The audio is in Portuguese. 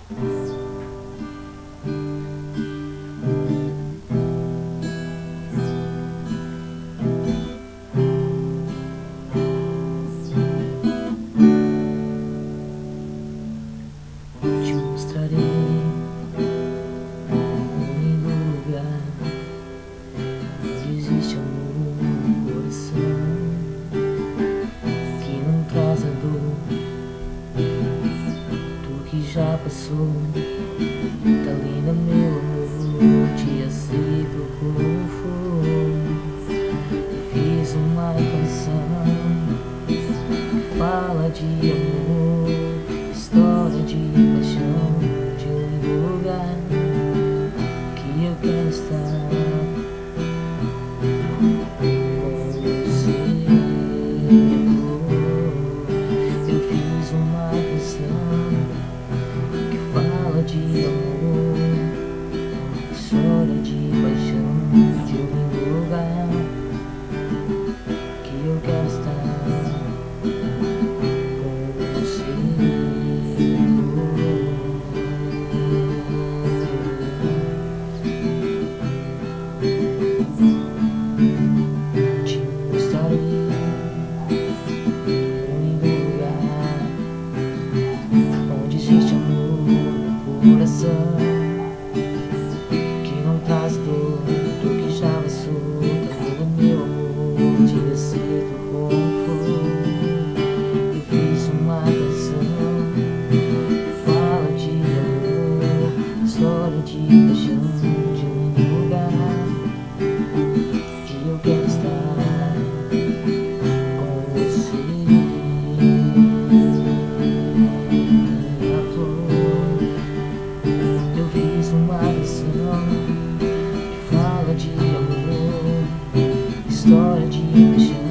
Te mostrarei um lindo lugar onde existe amor no coração, que não traz a dor do que já passou. Tá linda, meu amor, te aceito como for. Eu fiz uma canção que fala de amor, história de paixão, de um lugar que eu quero estar com você, amor. Eu fiz uma canção que fala de amor, história de paixão, de um lugar que eu quero estar com você. Te mostrarei um lindo lugar onde existe amor no coração, que não traz dor do que já passou. Tá lindo, meu amor, te aceito como for. Eu fiz uma canção que fala de amor, história de paixão, de um lugar que eu quero estar com você. Eu fiz uma canção que fala de amor, história de paixão.